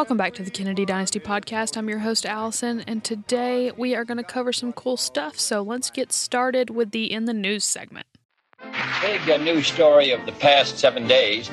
Welcome back to the Kennedy Dynasty Podcast. I'm your host, Allison, and today we are going to cover some cool stuff. So let's get started with the In the News segment. Big news story of the past 7 days.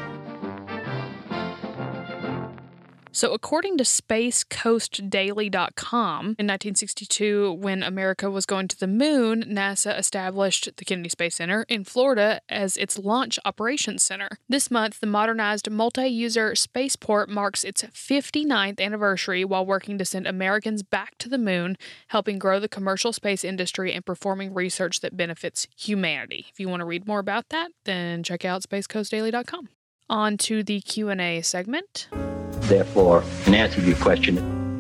So according to SpaceCoastDaily.com, in 1962, when America was going to the moon, NASA established the Kennedy Space Center in Florida as its launch operations center. This month, the modernized multi-user spaceport marks its 59th anniversary while working to send Americans back to the moon, helping grow the commercial space industry and performing research that benefits humanity. If you want to read more about that, then check out SpaceCoastDaily.com. On to the Q&A segment. Therefore, in answer to your question,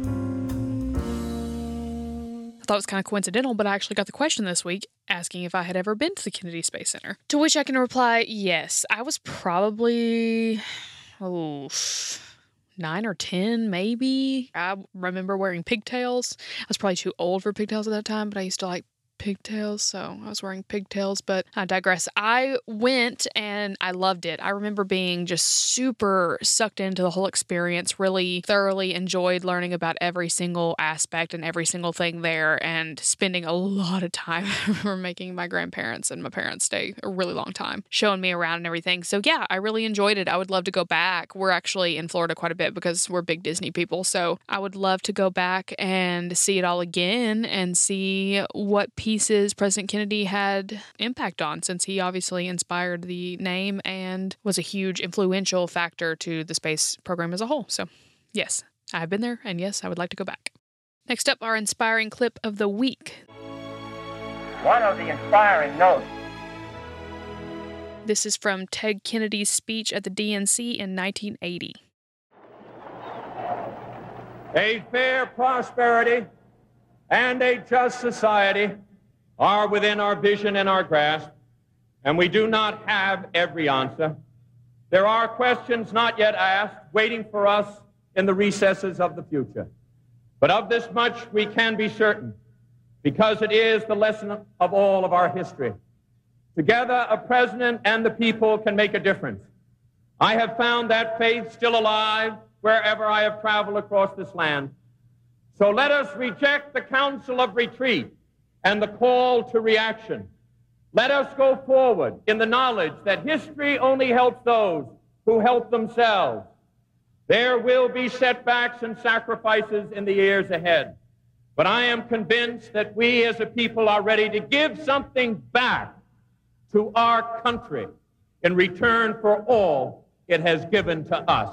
I thought it was kind of coincidental, but I actually got the question this week asking if I had ever been to the Kennedy Space Center. To which I can reply, yes. I was probably, 9 or 10, maybe. I remember wearing pigtails. I was probably too old for pigtails at that time, but I used to like pigtails, so I was wearing pigtails, but I digress. I went and I loved it. I remember being just super sucked into the whole experience, really thoroughly enjoyed learning about every single aspect and every single thing there, and spending a lot of time. I remember making my grandparents and my parents stay a really long time, showing me around and everything. So yeah, I really enjoyed it. I would love to go back. We're actually in Florida quite a bit because we're big Disney people, so I would love to go back and see it all again and see what pieces President Kennedy had impact on, since he obviously inspired the name and was a huge influential factor to the space program as a whole. So yes, I've been there, and yes, I would like to go back. Next up, our inspiring clip of the week. One of the inspiring notes. This is from Ted Kennedy's speech at the DNC in 1980. A fair prosperity and a just society are within our vision and our grasp, and we do not have every answer. There are questions not yet asked, waiting for us in the recesses of the future. But of this much we can be certain, because it is the lesson of all of our history. Together, a president and the people can make a difference. I have found that faith still alive wherever I have traveled across this land. So let us reject the counsel of retreat and the call to reaction. Let us go forward in the knowledge that history only helps those who help themselves. There will be setbacks and sacrifices in the years ahead, but I am convinced that we as a people are ready to give something back to our country in return for all it has given to us.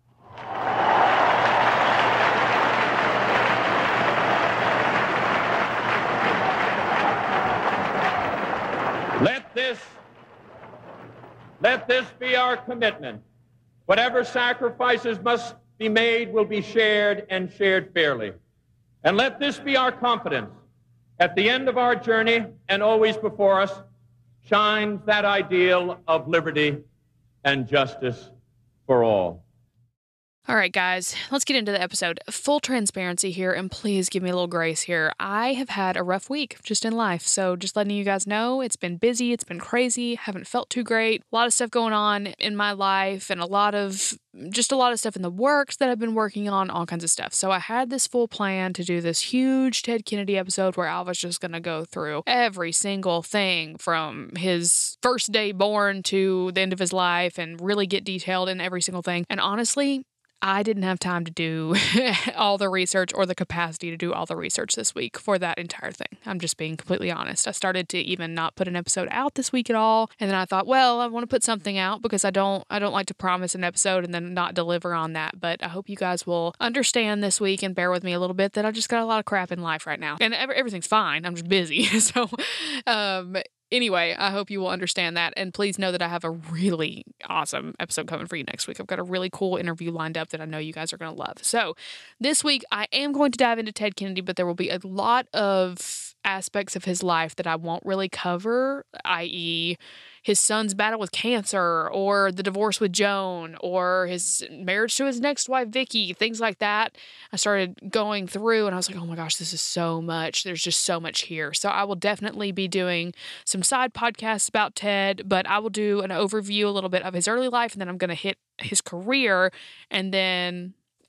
Let this be our commitment. Whatever sacrifices must be made will be shared and shared fairly. And let this be our confidence. At the end of our journey, and always before us, shines that ideal of liberty and justice for all. All right, guys, let's get into the episode. Full transparency here, and please give me a little grace here. I have had a rough week just in life, so just letting you guys know, it's been busy, it's been crazy, haven't felt too great. A lot of stuff going on in my life, and a lot of stuff in the works that I've been working on, all kinds of stuff. So I had this full plan to do this huge Ted Kennedy episode where I was just going to go through every single thing from his first day born to the end of his life and really get detailed in every single thing. And honestly, I didn't have time to do all the research or the capacity to do all the research this week for that entire thing. I'm just being completely honest. I started to even not put an episode out this week at all. And then I thought, well, I want to put something out because I don't like to promise an episode and then not deliver on that. But I hope you guys will understand this week and bear with me a little bit that I just got a lot of crap in life right now. And everything's fine. I'm just busy. So, anyway, I hope you will understand that. And please know that I have a really awesome episode coming for you next week. I've got a really cool interview lined up that I know you guys are going to love. So this week, I am going to dive into Ted Kennedy, but there will be a lot of aspects of his life that I won't really cover, i.e., his son's battle with cancer, or the divorce with Joan, or his marriage to his next wife, Vicky, things like that. I started going through and I was like, oh my gosh, this is so much. There's just so much here. So I will definitely be doing some side podcasts about Ted, but I will do an overview a little bit of his early life, and then I'm going to hit his career, and then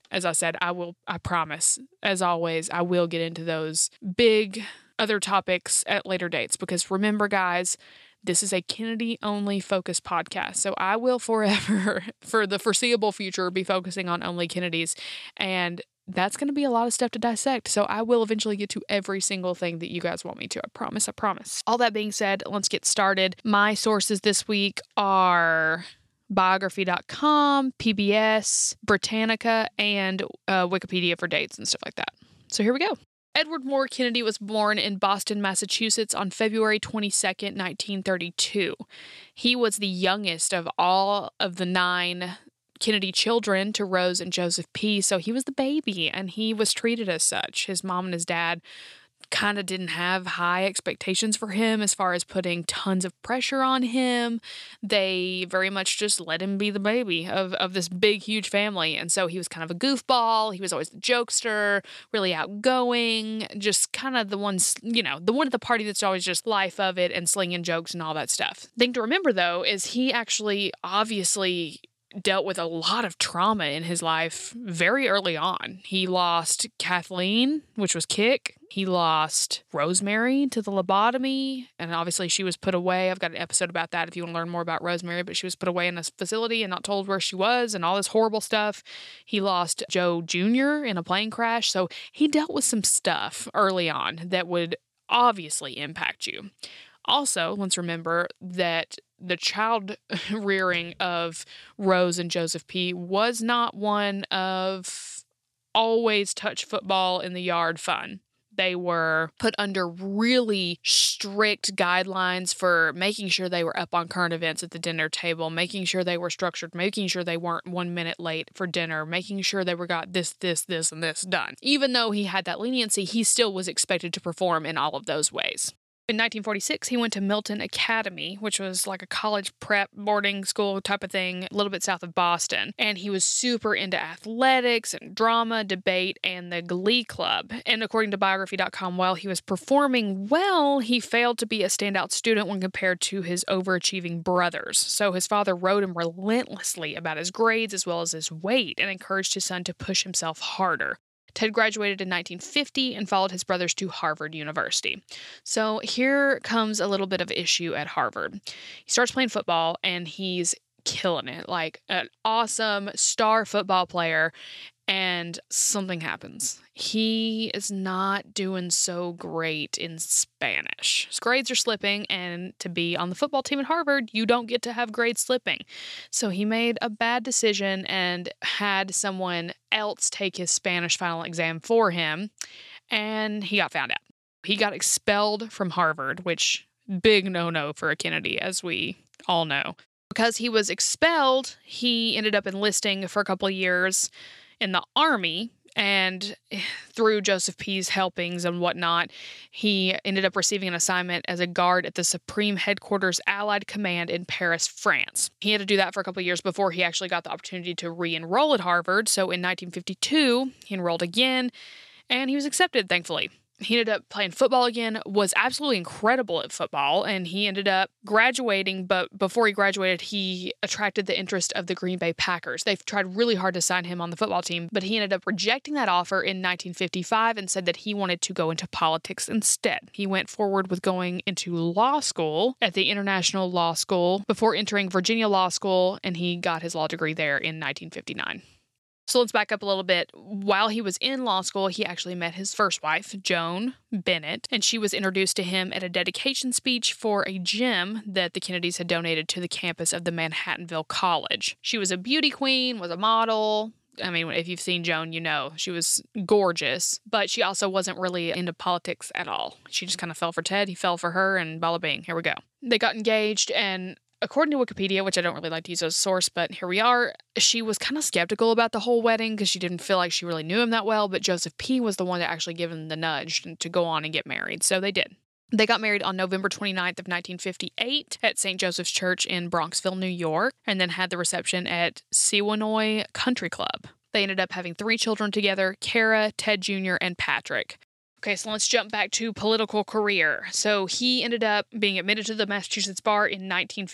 as I said, I promise, as always, I will get into those big other topics at later dates, because remember, guys, this is a Kennedy-only focused podcast, so I will forever, for the foreseeable future, be focusing on only Kennedys, and that's going to be a lot of stuff to dissect, so I will eventually get to every single thing that you guys want me to. I promise, I promise. All that being said, let's get started. My sources this week are biography.com, PBS, Britannica, and Wikipedia for dates and stuff like that. So here we go. Edward Moore Kennedy was born in Boston, Massachusetts on February 22nd, 1932. He was the youngest of all of the 9 Kennedy children to Rose and Joseph P., so he was the baby, and he was treated as such. His mom and his dad kind of didn't have high expectations for him as far as putting tons of pressure on him. They very much just let him be the baby of this big, huge family. And so he was kind of a goofball. He was always the jokester, really outgoing, just kind of the ones, the one at the party that's always just life of it and slinging jokes and all that stuff. Thing to remember, though, is he actually obviously dealt with a lot of trauma in his life very early on. He lost Kathleen, which was Kick. He lost Rosemary to the lobotomy, and obviously she was put away. I've got an episode about that if you want to learn more about Rosemary, but she was put away in a facility and not told where she was and all this horrible stuff. He lost Joe Jr. in a plane crash, so he dealt with some stuff early on that would obviously impact you. Also, let's remember that the child rearing of Rose and Joseph P. was not one of always touch football in the yard fun. They were put under really strict guidelines for making sure they were up on current events at the dinner table, making sure they were structured, making sure they weren't 1 minute late for dinner, making sure they got this, and this done. Even though he had that leniency, he still was expected to perform in all of those ways. In 1946, he went to Milton Academy, which was like a college prep boarding school type of thing, a little bit south of Boston. And he was super into athletics and drama, debate, and the Glee Club. And according to biography.com, while he was performing well, he failed to be a standout student when compared to his overachieving brothers. So his father wrote him relentlessly about his grades as well as his weight and encouraged his son to push himself harder. Ted graduated in 1950 and followed his brothers to Harvard University. So here comes a little bit of issue at Harvard. He starts playing football and he's killing it, like an awesome star football player, and something happens. He is not doing so great in Spanish. His grades are slipping, and to be on the football team at Harvard, you don't get to have grades slipping. So he made a bad decision and had someone else take his Spanish final exam for him, and he got found out. He got expelled from Harvard, which big no-no for a Kennedy, as we all know. Because he was expelled, he ended up enlisting for a couple of years in the Army, and through Joseph P.'s helpings and whatnot, he ended up receiving an assignment as a guard at the Supreme Headquarters Allied Command in Paris, France. He had to do that for a couple of years before he actually got the opportunity to re-enroll at Harvard, so in 1952, he enrolled again, and he was accepted, thankfully. He ended up playing football again, was absolutely incredible at football, and he ended up graduating, but before he graduated, he attracted the interest of the Green Bay Packers. They've tried really hard to sign him on the football team, but he ended up rejecting that offer in 1955 and said that he wanted to go into politics instead. He went forward with going into law school at the International Law School before entering Virginia Law School, and he got his law degree there in 1959. So let's back up a little bit. While he was in law school, he actually met his first wife, Joan Bennett, and she was introduced to him at a dedication speech for a gym that the Kennedys had donated to the campus of the Manhattanville College. She was a beauty queen, was a model. I mean, if you've seen Joan, you know she was gorgeous, but she also wasn't really into politics at all. She just kind of fell for Ted, he fell for her, and bada bing, here we go. They got engaged, and according to Wikipedia, which I don't really like to use as a source, but here we are, she was kind of skeptical about the whole wedding because she didn't feel like she really knew him that well, but Joseph P. was the one that actually gave him the nudge to go on and get married, so they did. They got married on November 29th of 1958 at St. Joseph's Church in Bronxville, New York, and then had the reception at Sewanoi Country Club. They ended up having 3 children together, Kara, Ted Jr., and Patrick. Okay, so let's jump back to political career. So he ended up being admitted to the Massachusetts bar in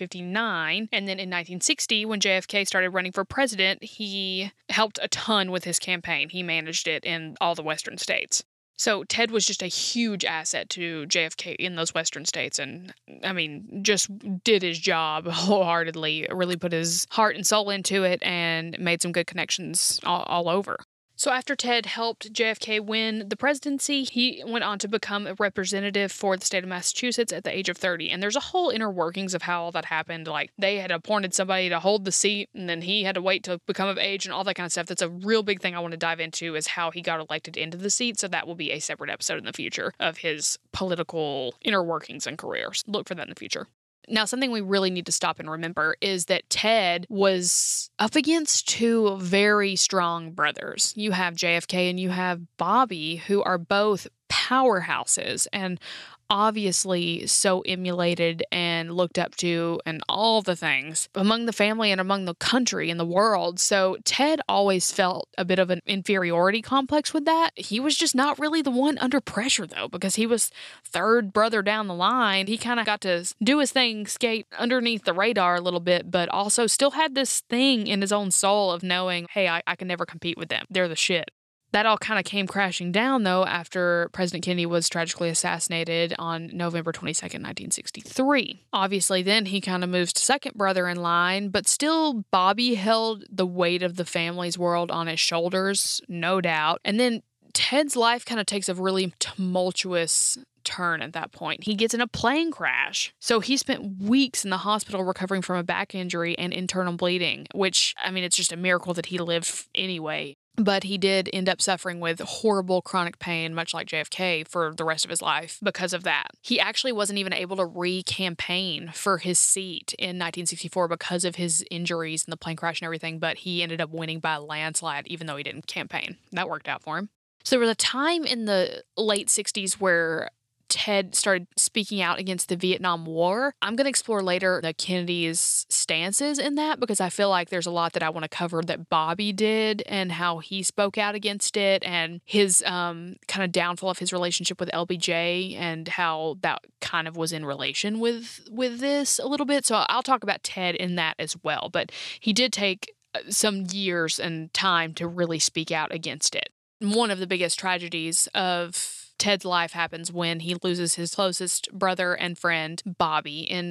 1959, and then in 1960, when JFK started running for president, he helped a ton with his campaign. He managed it in all the western states. So Ted was just a huge asset to JFK in those western states, and I mean, just did his job wholeheartedly, really put his heart and soul into it, and made some good connections all over. So after Ted helped JFK win the presidency, he went on to become a representative for the state of Massachusetts at the age of 30. And there's a whole inner workings of how all that happened. Like, they had appointed somebody to hold the seat, and then he had to wait to become of age and all that kind of stuff. That's a real big thing I want to dive into, is how he got elected into the seat. So that will be a separate episode in the future of his political inner workings and careers. Look for that in the future. Now, something we really need to stop and remember is that Ted was up against two very strong brothers. You have JFK and you have Bobby, who are both powerhouses and obviously so emulated and looked up to and all the things among the family and among the country and the world. So Ted always felt a bit of an inferiority complex with that. He was just not really the one under pressure, though, because he was third brother down the line. He kind of got to do his thing, skate underneath the radar a little bit, but also still had this thing in his own soul of knowing, hey, I can never compete with them. They're the shit. That all kind of came crashing down, though, after President Kennedy was tragically assassinated on November 22nd, 1963. Obviously, then he kind of moves to second brother in line, but still Bobby held the weight of the family's world on his shoulders, no doubt. And then Ted's life kind of takes a really tumultuous turn at that point. He gets in a plane crash. So he spent weeks in the hospital recovering from a back injury and internal bleeding, which, I mean, it's just a miracle that he lived anyway. But he did end up suffering with horrible chronic pain, much like JFK, for the rest of his life because of that. He actually wasn't even able to re-campaign for his seat in 1964 because of his injuries and the plane crash and everything, but he ended up winning by a landslide even though he didn't campaign. That worked out for him. So there was a time in the late 60s where Ted started speaking out against the Vietnam War. I'm going to explore later the Kennedy's stances in that because I feel like there's a lot that I want to cover that Bobby did and how he spoke out against it and his kind of downfall of his relationship with LBJ and how that kind of was in relation with this a little bit. So I'll talk about Ted in that as well. But he did take some years and time to really speak out against it. One of the biggest tragedies of Ted's life happens when he loses his closest brother and friend, Bobby, in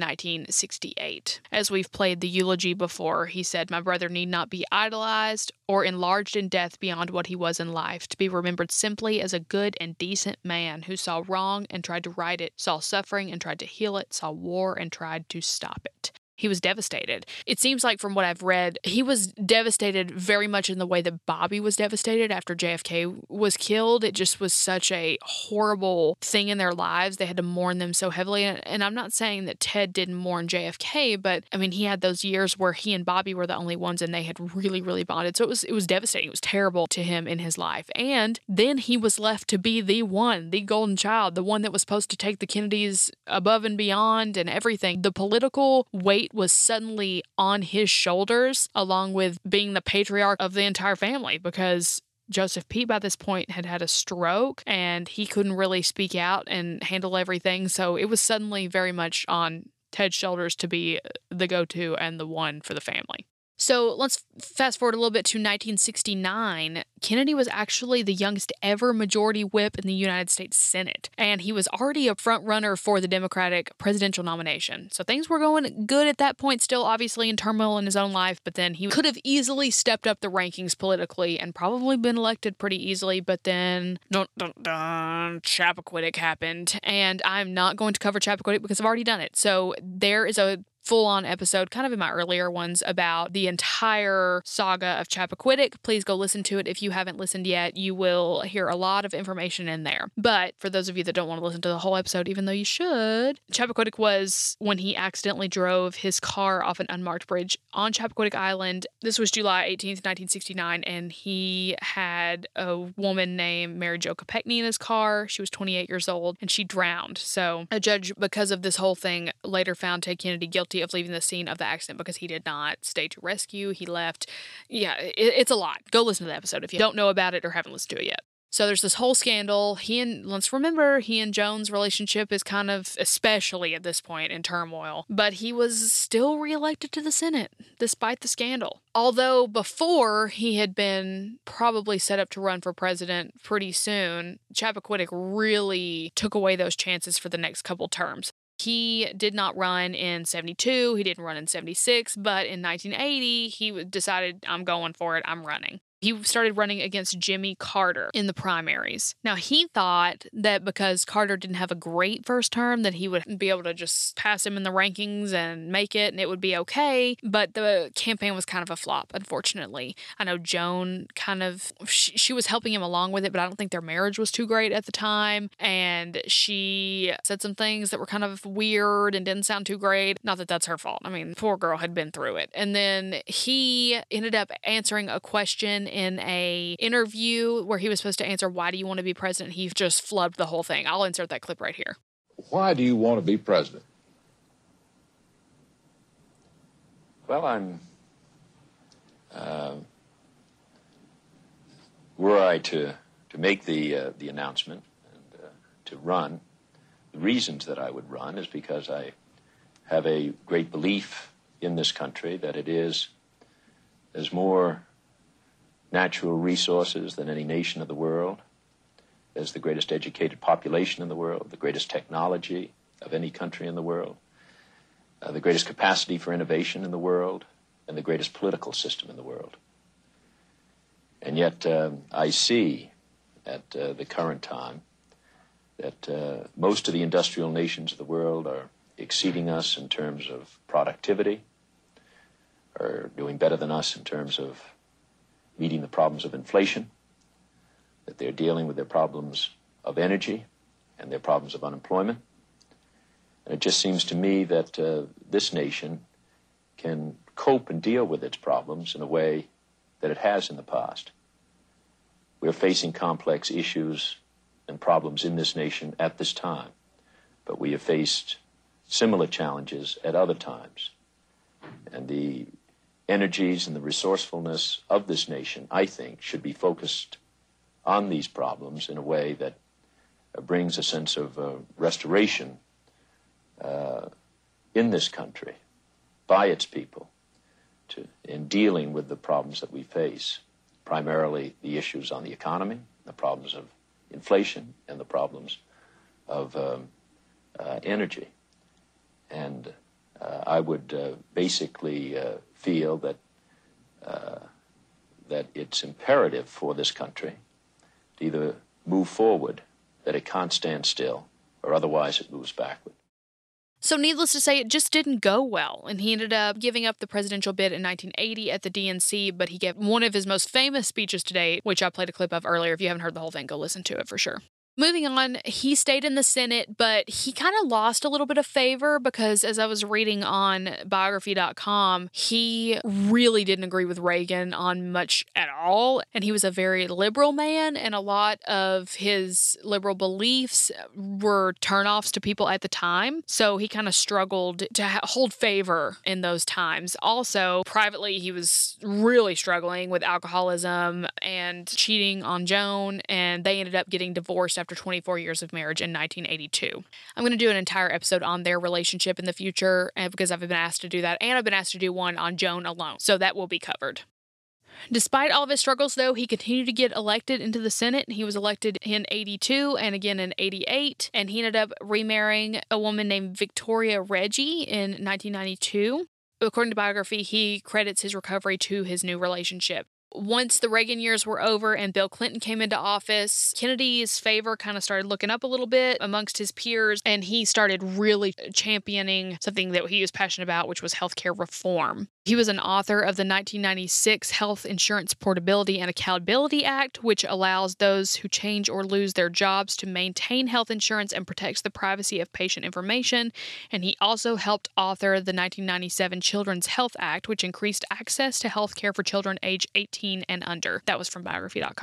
1968. As we've played the eulogy before, he said, "My brother need not be idolized or enlarged in death beyond what he was in life, to be remembered simply as a good and decent man who saw wrong and tried to right it, saw suffering and tried to heal it, saw war and tried to stop it." He was devastated. It seems like from what I've read, he was devastated very much in the way that Bobby was devastated after JFK was killed. It just was such a horrible thing in their lives. They had to mourn them so heavily. And I'm not saying that Ted didn't mourn JFK, but I mean, he had those years where he and Bobby were the only ones and they had really, really bonded. So it was devastating. It was terrible to him in his life. And then he was left to be the golden child, the one that was supposed to take the Kennedys above and beyond and everything. The political weight was suddenly on his shoulders, along with being the patriarch of the entire family, because Joseph P. by this point had had a stroke and he couldn't really speak out and handle everything. So it was suddenly very much on Ted's shoulders to be the go-to and the one for the family. So let's fast forward a little bit to 1969. Kennedy was actually the youngest ever majority whip in the United States Senate, and he was already a front runner for the Democratic presidential nomination. So things were going good at that point, still obviously in turmoil in his own life, but then he could have easily stepped up the rankings politically and probably been elected pretty easily, but then Chappaquiddick happened, and I'm not going to cover Chappaquiddick because I've already done it. So there is a full-on episode, kind of in my earlier ones, about the entire saga of Chappaquiddick. Please go listen to it if you haven't listened yet. You will hear a lot of information in there. But for those of you that don't want to listen to the whole episode, even though you should, Chappaquiddick was when he accidentally drove his car off an unmarked bridge on Chappaquiddick Island. This was July 18th, 1969, and he had a woman named Mary Jo Kopechne in his car. She was 28 years old, and she drowned. So a judge, because of this whole thing, later found Ted Kennedy guilty of leaving the scene of the accident because he did not stay to rescue. He left. Yeah, it's a lot. Go listen to the episode if you don't know about it or haven't listened to it yet. So there's this whole scandal. Let's remember, he and Joan's relationship is kind of, especially at this point, in turmoil. But he was still reelected to the Senate, despite the scandal. Although before he had been probably set up to run for president pretty soon, Chappaquiddick really took away those chances for the next couple terms. He did not run in 72, he didn't run in 76, but in 1980, he decided, I'm going for it, I'm running. He started running against Jimmy Carter in the primaries. Now, he thought that because Carter didn't have a great first term, that he would be able to just pass him in the rankings and make it, and it would be okay. But the campaign was kind of a flop, unfortunately. I know Joan she was helping him along with it, but I don't think their marriage was too great at the time. And she said some things that were kind of weird and didn't sound too great. Not that that's her fault. I mean, poor girl had been through it. And then he ended up answering a question in a interview where he was supposed to answer, why do you want to be president? He just flubbed the whole thing. I'll insert that clip right here. Why do you want to be president? Well, were I to make the announcement and to run, the reasons that I would run is because I have a great belief in this country that there's more natural resources than any nation of the world. There's the greatest educated population in the world, the greatest technology of any country in the world, the greatest capacity for innovation in the world, and the greatest political system in the world. And yet I see at the current time that most of the industrial nations of the world are exceeding us in terms of productivity, are doing better than us in terms of meeting the problems of inflation, that they're dealing with their problems of energy and their problems of unemployment. And it just seems to me that this nation can cope and deal with its problems in a way that it has in the past. We're facing complex issues and problems in this nation at this time, but we have faced similar challenges at other times. And the energies and the resourcefulness of this nation, I think, should be focused on these problems in a way that brings a sense of restoration in this country by its people in dealing with the problems that we face, primarily the issues on the economy, the problems of inflation, and the problems of energy. And I would basically feel that it's imperative for this country to either move forward, that it can't stand still, or otherwise it moves backward. So needless to say, it just didn't go well, and he ended up giving up the presidential bid in 1980 at the DNC, but he gave one of his most famous speeches to date, which I played a clip of earlier. If you haven't heard the whole thing, go listen to it for sure. Moving on, he stayed in the Senate, but he kind of lost a little bit of favor because, as I was reading on biography.com, he really didn't agree with Reagan on much at all. And he was a very liberal man, and a lot of his liberal beliefs were turnoffs to people at the time. So he kind of struggled to hold favor in those times. Also, privately, he was really struggling with alcoholism and cheating on Joan, and they ended up getting divorced after 24 years of marriage in 1982. I'm going to do an entire episode on their relationship in the future because I've been asked to do that, and I've been asked to do one on Joan alone, so that will be covered. Despite all of his struggles, though, he continued to get elected into the Senate. He was elected in 82 and again in 88, and he ended up remarrying a woman named Victoria Reggie in 1992. According to biography, he credits his recovery to his new relationship. Once the Reagan years were over and Bill Clinton came into office, Kennedy's favor kind of started looking up a little bit amongst his peers, and he started really championing something that he was passionate about, which was healthcare reform. He was an author of the 1996 Health Insurance Portability and Accountability Act, which allows those who change or lose their jobs to maintain health insurance and protects the privacy of patient information. And he also helped author the 1997 Children's Health Act, which increased access to health care for children age 18 and under. That was from biography.com.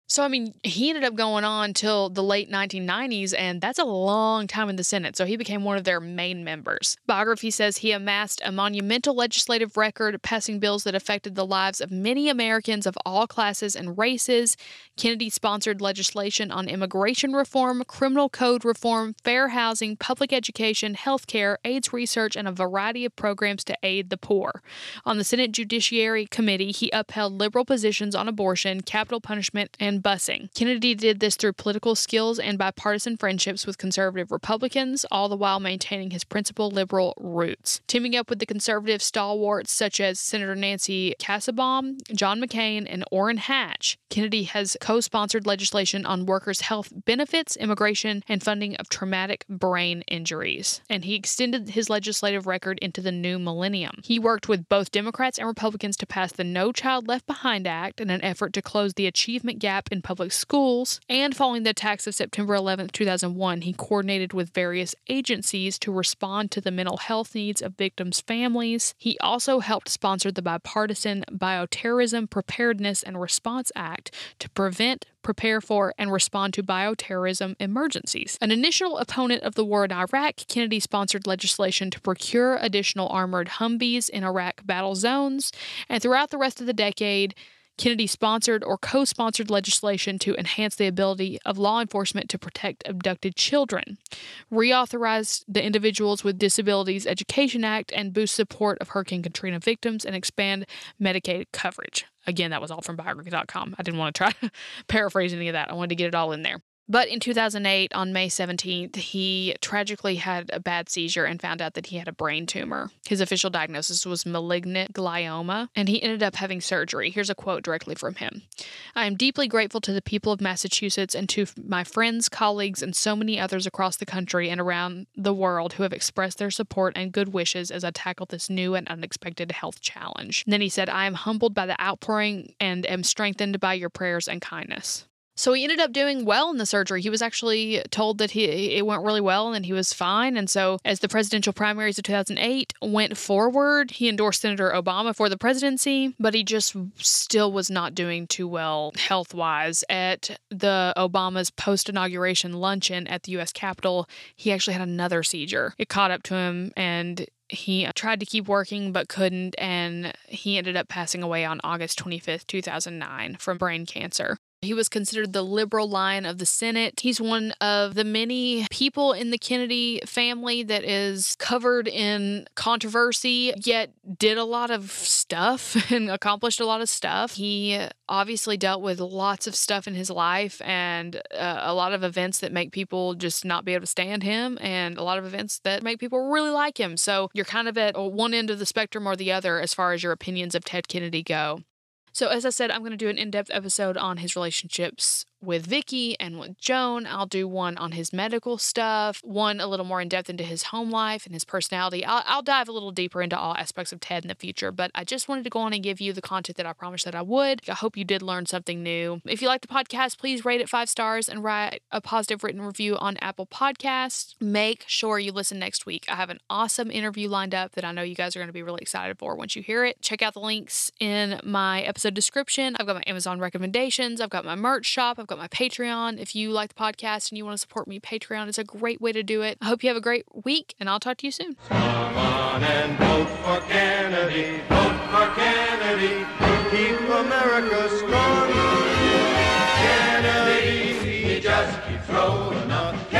So, I mean, he ended up going on till the late 1990s, and that's a long time in the Senate, so he became one of their main members. Biography says he amassed a monumental legislative record, passing bills that affected the lives of many Americans of all classes and races. Kennedy sponsored legislation on immigration reform, criminal code reform, fair housing, public education, health care, AIDS research, and a variety of programs to aid the poor. On the Senate Judiciary Committee, he upheld liberal positions on abortion, capital punishment, and busing. Kennedy did this through political skills and bipartisan friendships with conservative Republicans, all the while maintaining his principal liberal roots. Teaming up with the conservative stalwarts such as Senator Nancy Kassebaum, John McCain, and Orrin Hatch, Kennedy has co-sponsored legislation on workers' health benefits, immigration, and funding of traumatic brain injuries. And he extended his legislative record into the new millennium. He worked with both Democrats and Republicans to pass the No Child Left Behind Act in an effort to close the achievement gap in public schools, and following the attacks of September 11, 2001, he coordinated with various agencies to respond to the mental health needs of victims' families. He also helped sponsor the bipartisan Bioterrorism Preparedness and Response Act to prevent, prepare for, and respond to bioterrorism emergencies. An initial opponent of the war in Iraq, Kennedy sponsored legislation to procure additional armored Humvees in Iraq battle zones, and throughout the rest of the decade, Kennedy sponsored or co-sponsored legislation to enhance the ability of law enforcement to protect abducted children, reauthorized the Individuals with Disabilities Education Act, and boost support of Hurricane Katrina victims and expand Medicaid coverage. Again, that was all from biography.com. I didn't want to try to paraphrase any of that. I wanted to get it all in there. But in 2008, on May 17th, he tragically had a bad seizure and found out that he had a brain tumor. His official diagnosis was malignant glioma, and he ended up having surgery. Here's a quote directly from him. "I am deeply grateful to the people of Massachusetts and to my friends, colleagues, and so many others across the country and around the world who have expressed their support and good wishes as I tackle this new and unexpected health challenge." And then he said, "I am humbled by the outpouring and am strengthened by your prayers and kindness." So he ended up doing well in the surgery. He was actually told that it went really well and he was fine. And so as the presidential primaries of 2008 went forward, he endorsed Senator Obama for the presidency, but he just still was not doing too well health-wise. At the Obama's post-inauguration luncheon at the U.S. Capitol, he actually had another seizure. It caught up to him and he tried to keep working but couldn't, and he ended up passing away on August 25th, 2009 from brain cancer. He was considered the liberal lion of the Senate. He's one of the many people in the Kennedy family that is covered in controversy, yet did a lot of stuff and accomplished a lot of stuff. He obviously dealt with lots of stuff in his life and a lot of events that make people just not be able to stand him, and a lot of events that make people really like him. So you're kind of at one end of the spectrum or the other as far as your opinions of Ted Kennedy go. So as I said, I'm going to do an in-depth episode on his relationships with Vicky and with Joan. I'll do one on his medical stuff, one a little more in-depth into his home life and his personality. I'll dive a little deeper into all aspects of Ted in the future, but I just wanted to go on and give you the content that I promised that I would. I hope you did learn something new. If you like the podcast, please rate it 5 stars and write a positive written review on Apple Podcasts. Make sure you listen next week. I have an awesome interview lined up that I know you guys are going to be really excited for once you hear it. Check out the links in my episode description. I've got my Amazon recommendations. I've got my merch shop. I've got my Patreon. If you like the podcast and you want to support me, Patreon is a great way to do it. I hope you have a great week, and I'll talk to you soon. Come on and vote for Kennedy. Vote for Kennedy. Keep America strong. Kennedy, he just keeps rolling up.